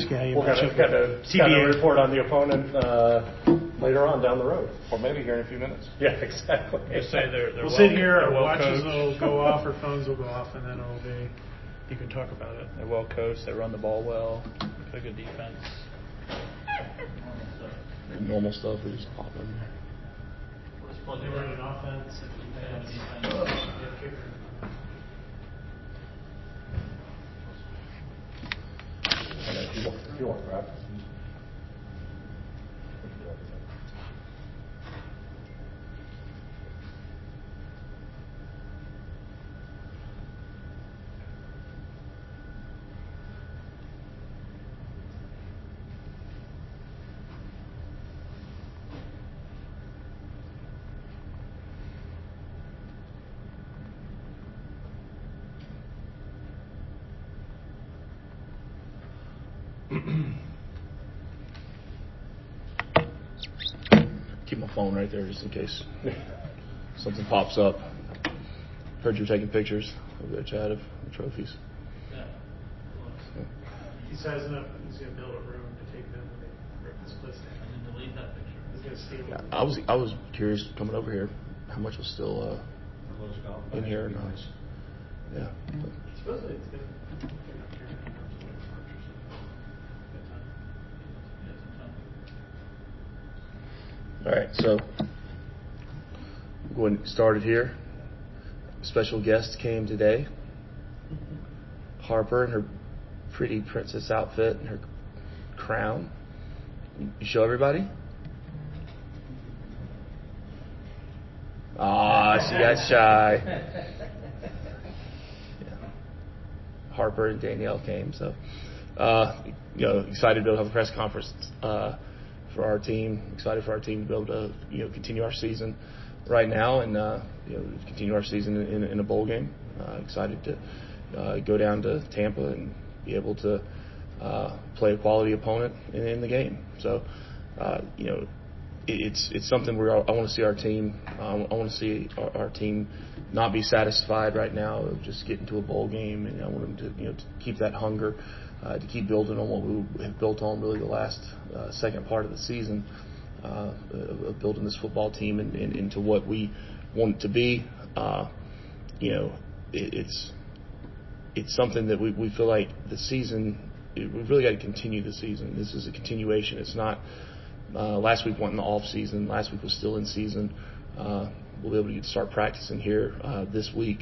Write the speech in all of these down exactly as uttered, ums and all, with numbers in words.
Yeah, you we'll kind of, kind of, kind of report on the opponent uh, later on down the road. Or maybe here in a few minutes. Yeah, exactly. Just say they're, they're we'll well, sit here, our well watches coached. will go off, our phones will go off, and then it'll be, you can talk about it. They're well coached. They run the ball well. Play good defense. Normal stuff. We just pop in there. They run an offense and defense. If you want, if you want to grab it. Keep my phone right there just in case something pops up. Heard you were taking pictures over there, Chad, of the trophies. Yeah. yeah. He says enough. He's going to build a room to take them when they rip this place down. And then delete that picture. He's going to steal Yeah, it. I was I was curious coming over here how much was still uh, in here. And, uh, yeah. But. Supposedly it's good. All right, so we're going to get started here. Special guest came today. Harper in her pretty princess outfit and her crown. You show everybody? Ah, she got shy. Yeah. Harper and Danielle came, so uh, you know, excited to be able to have a press conference uh, for our team. Excited for our team to be able to you know continue our season right now and uh, you know continue our season in, in a bowl game. Uh, excited to uh, go down to Tampa and be able to uh, play a quality opponent in, in the game. So uh, you know. It's it's something where I want to see our team. Um, I want to see our, our team not be satisfied right now of just getting to a bowl game, and I want them to you know to keep that hunger, uh, to keep building on what we have built on really the last uh, second part of the season, uh, of building this football team and, and, into what we want it to be. Uh, you know, it, it's it's something that we we feel like the season. It, we've really got to continue the season. This is a continuation. It's not. Uh, last week went in the off season. Last week was still in season. Uh, we'll be able to get to start practicing here uh, this week,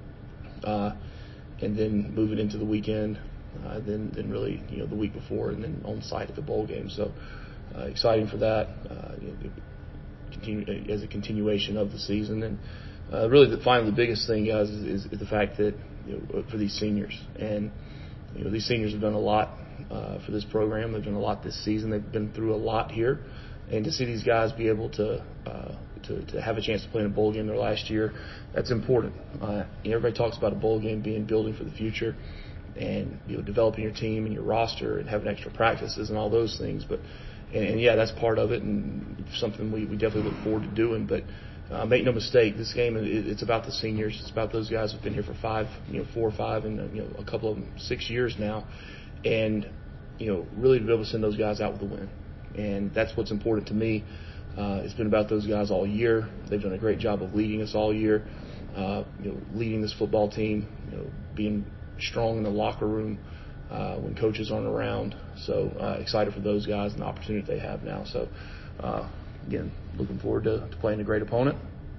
uh, and then move it into the weekend. Uh, then, then really, you know, the week before, and then on site at the bowl game. So, uh, exciting for that. Uh, you know, continue as a continuation of the season, and uh, really, the, finally, the biggest thing, guys, is, is the fact that you know, for these seniors, and you know, these seniors have done a lot. Uh, for this program. They've done a lot this season. They've been through a lot here. And to see these guys be able to uh, to, to have a chance to play in a bowl game their last year, that's important. Uh, you know, everybody talks about a bowl game being building for the future and you know developing your team and your roster and having extra practices and all those things. But and, and yeah, that's part of it and something we, we definitely look forward to doing. But uh, make no mistake, this game it, it's about the seniors. It's about those guys who've been here for five, you know, four or five, and you know a couple of them six years now. And, you know, really to be able to send those guys out with a win. And that's what's important to me. Uh, it's been about those guys all year. They've done a great job of leading us all year, uh, you know, leading this football team, you know, being strong in the locker room uh, when coaches aren't around. So uh, excited for those guys and the opportunity they have now. So, uh, again, looking forward to, to playing a great opponent.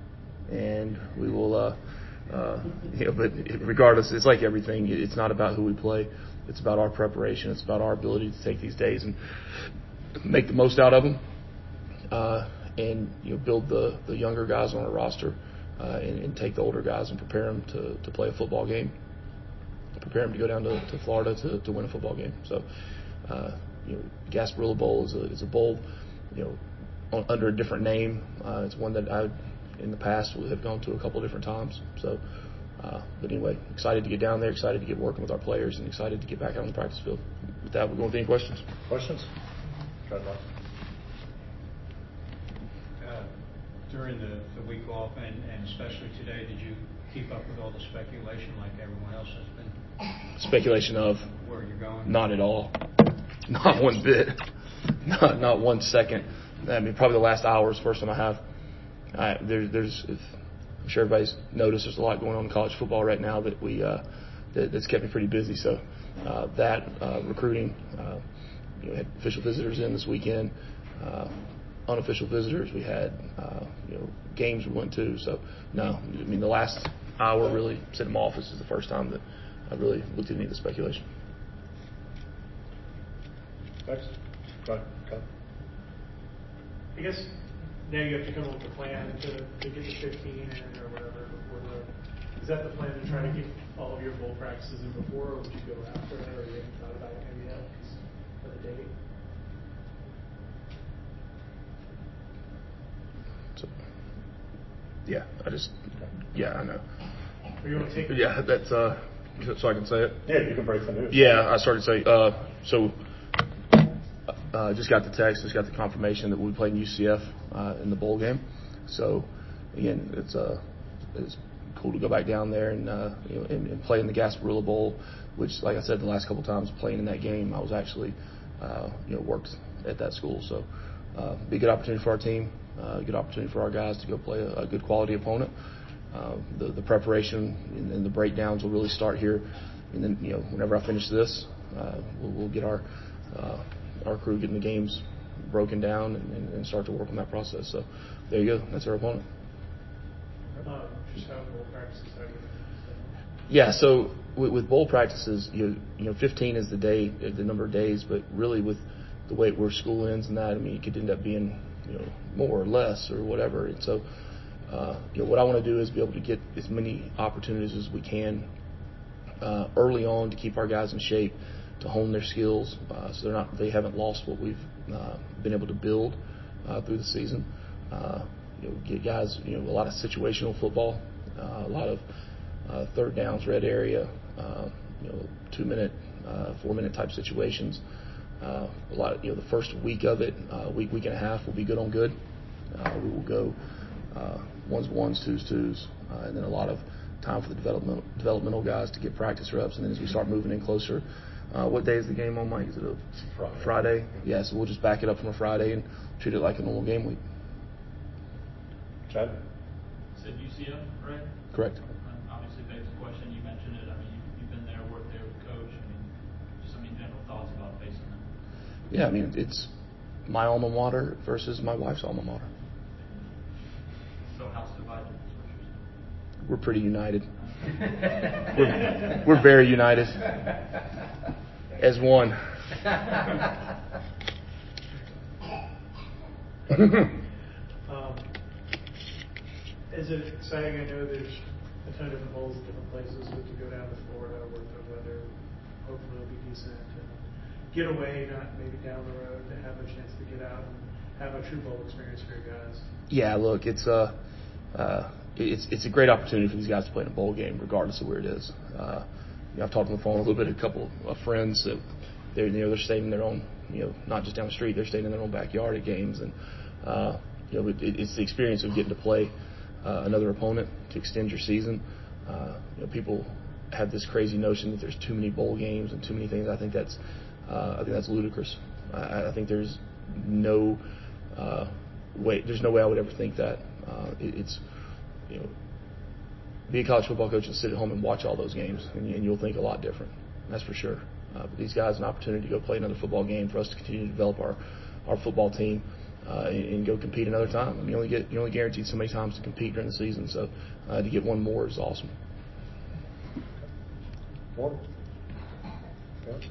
And we will, uh, uh, you know, but regardless, it's like everything. It's not about who we play. It's about our preparation. It's about our ability to take these days and make the most out of them, uh, and you know build the, the younger guys on our roster, uh, and, and take the older guys and prepare them to, to play a football game, prepare them to go down to, to Florida to, to win a football game. So, uh, you know, Gasparilla Bowl is a is a bowl, you know, on, under a different name. Uh, it's one that I, in the past, have gone to a couple of different times. So. Uh, but anyway, excited to get down there, excited to get working with our players, and excited to get back out on the practice field. With that, we're going with any questions. Questions? Try to uh, During the, the week off, and, and especially today, did you keep up with all the speculation like everyone else has been? Speculation of? Where you're going? Not at all. Not one bit. Not, not one second. I mean, probably the last hour is the first time I have. I, there, there's, I'm sure everybody's noticed there's a lot going on in college football right now that we uh, that, that's kept me pretty busy. So uh, that uh, recruiting, uh, you know, we had official visitors in this weekend. Uh, unofficial visitors, we had uh, you know games we went to. So no, I mean the last hour really sitting in my office is the first time that I really looked at any of the speculation. Next. Go ahead. Go ahead. I guess now you have to come up with a plan to, to get the fifteen in or whatever before the. Is that the plan to try to get all of your bowl practices in before, or would you go after it, or you haven't thought about it maybe yet because of the date? So, yeah, I just yeah I know. Or you want to take? Yeah, that's uh, so I can say it. Yeah, you can break the news. Yeah, I started to say uh, so. Uh, just got the text, just got the confirmation that we'll be playing U C F uh, in the bowl game. So again, it's uh, it's cool to go back down there and uh, you know and, and play in the Gasparilla Bowl, which, like I said, the last couple of times playing in that game, I was actually uh, you know worked at that school. So uh, be a good opportunity for our team, uh, good opportunity for our guys to go play a, a good quality opponent. Uh, the the preparation and, and the breakdowns will really start here, and then you know whenever I finish this, uh, we'll, we'll get our uh, our crew getting the games broken down and, and, and start to work on that process. So there you go. That's our opponent. Um, just how bowl practices are you? Yeah. So with, with bowl practices, you you know, fifteen is the day, the number of days, but really with the way where school ends and that, I mean, it could end up being you know more or less or whatever. And so, uh, you know, what I want to do is be able to get as many opportunities as we can uh, early on to keep our guys in shape, to hone their skills, uh, so they're not they haven't lost what we've uh, been able to build uh, through the season. Uh, you know, get guys you know a lot of situational football, uh, a lot of uh, third downs, red area, uh, you know, two minute, uh, four minute type situations. Uh, a lot of, you know the first week of it, uh, week week and a half will be good on good. Uh, we will go uh, ones ones, twos twos, uh, and then a lot of time for the developmental developmental guys to get practice reps. And then as we start moving in closer. Uh, what day is the game on, Mike? Is it a Friday? Friday? Yeah, so we'll just back it up from a Friday and treat it like a normal game week. Chad? You said U C F, right? Correct. Um, obviously begs the question, you mentioned it, I mean, you've, you've been there, worked there with Coach, I mean, just some general thoughts about facing them. Yeah, I mean, it's my alma mater versus my wife's alma mater. So house divided, is what you're saying? We're pretty united. we're, we're very united. As one. um, is it exciting? I know there's a ton of different bowls at different places. We could go down to Florida where the weather hopefully will be decent and get away, not maybe down the road, to have a chance to get out and have a true bowl experience for your guys. Yeah, look, it's a uh, it's it's a great opportunity for these guys to play in a bowl game, regardless of where it is. Uh, you know, I've talked on the phone a little bit to a couple of friends that they're you know they're staying in their own you know not just down the street, they're staying in their own backyard at games, and uh, you know it, it's the experience of getting to play uh, another opponent to extend your season. Uh, you know, people have this crazy notion that there's too many bowl games and too many things. I think that's uh, I think that's ludicrous. I, I think there's no uh, way there's no way I would ever think that. Uh, it, it's you know. Be a college football coach and sit at home and watch all those games, and, and you'll think a lot different. That's for sure. Uh, but these guys, an opportunity to go play another football game for us to continue to develop our, our football team uh, and, and go compete another time. I mean, you only get you only guaranteed so many times to compete during the season, so uh, to get one more is awesome. More? Okay.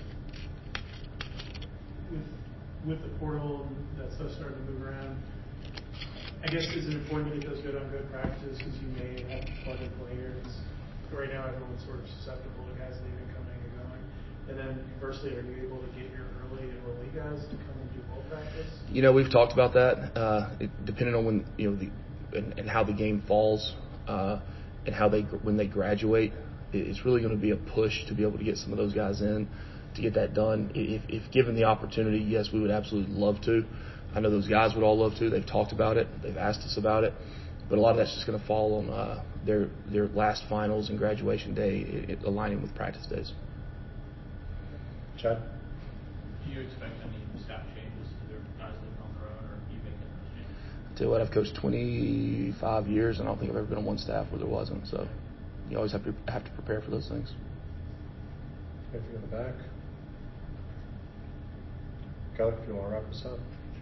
With, with the portal and that stuff starting to move around, I guess is it important to get those good on good practices because you may have plug and play here? Right now everyone's sort of susceptible to guys leaving, coming and going. And then conversely, are you able to get your early enrollee guys to come and do bowl practice? You know, we've talked about that. Uh, it, depending on when you know the and, and how the game falls uh, and how they when they graduate, it, it's really going to be a push to be able to get some of those guys in to get that done. If, if given the opportunity, yes, we would absolutely love to. I know those guys would all love to. They've talked about it. They've asked us about it. But a lot of that's just going to fall on uh, their their last finals and graduation day, it, it aligning with practice days. Chad? do you expect any staff changes, either guys leaving on their own or you making those changes? Tell you what, I've coached twenty-five years, and I don't think I've ever been on one staff where there wasn't. So you always have to have to prepare for those things. Anything in the back? Kelly, if you want to wrap us up.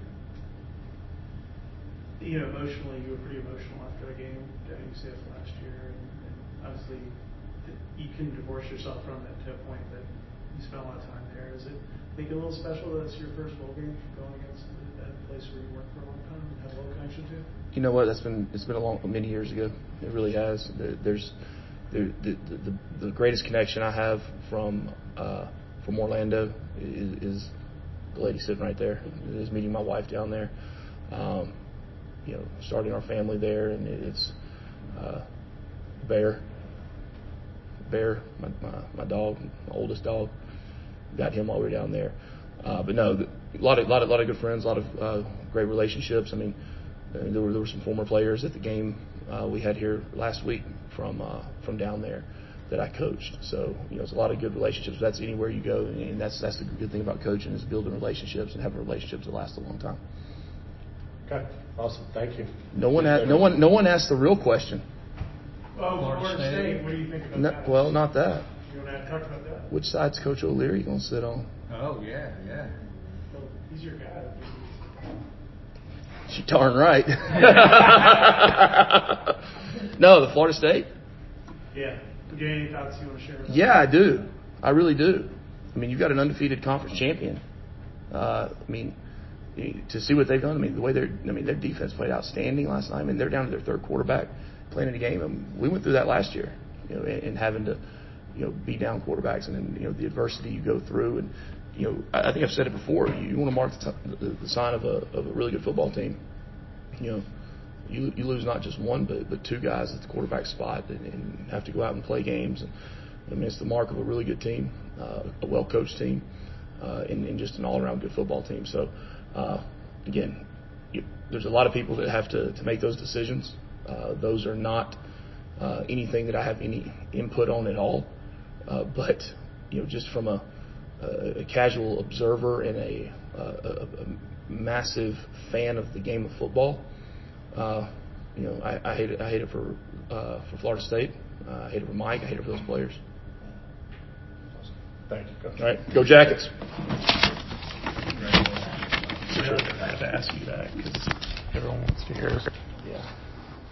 You know, emotionally, you were pretty emotional after the game at U C F last year, and, and obviously you couldn't divorce yourself from it to a point that you spent a lot of time there. Does it make it a little special that it's your first bowl game going against that place where you worked for a long time and have a little connection to? You know what? That's been it's been a long many years ago. It really has. There's there, the, the the greatest connection I have from uh, from Orlando is, is the lady sitting right there. Is meeting my wife down there. Um, you know, starting our family there, and it's uh, Bear. Bear, my, my my dog, my oldest dog. Got him while we were down there. Uh, but no, a lot of lot of lot of good friends, a lot of uh, great relationships. I mean, uh, there were there were some former players at the game uh, we had here last week from uh, from down there that I coached. So you know, it's a lot of good relationships. That's anywhere you go, and that's that's the good thing about coaching is building relationships and having relationships that last a long time. Okay, awesome. Thank you. No one asked, no one no one asked the real question. Oh, Florida Florida State. State. What do you think about No, that? well, not that. You want to talk about that? Which side's Coach O'Leary going to sit on? Oh, yeah, yeah. Well, he's your guy. She darn right. No, the Florida State. Yeah. Do you have any thoughts you want to share? About Yeah, I do. I really do. I mean, you've got an undefeated conference champion. Uh, I mean, to see what they've done. I mean, the way their I mean their defense played outstanding last night. I mean, they're down to their third quarterback playing in the game. And we went through that last year, you know, and, and having to, you know, be down quarterbacks and then, you know, the adversity you go through. And, you know, I, I think I've said it before. You, you want to mark the, t- the, the sign of a of a really good football team. You know, you you lose not just one, but but two guys at the quarterback spot and, and have to go out and play games. And I mean, it's the mark of a really good team, uh, a well coached team, uh, and, and just an all around good football team. So. Uh, again, you, there's a lot of people that have to, to make those decisions. Uh, those are not uh, anything that I have any input on at all. Uh, but you know, just from a, a, a casual observer and a, a, a, a massive fan of the game of football, uh, you know, I, I hate it. I hate it for uh, for Florida State. Uh, I hate it for Mike. I hate it for those players. Thank you, Coach. All right, go Jackets. I have to ask you that because everyone wants to hear. Yeah.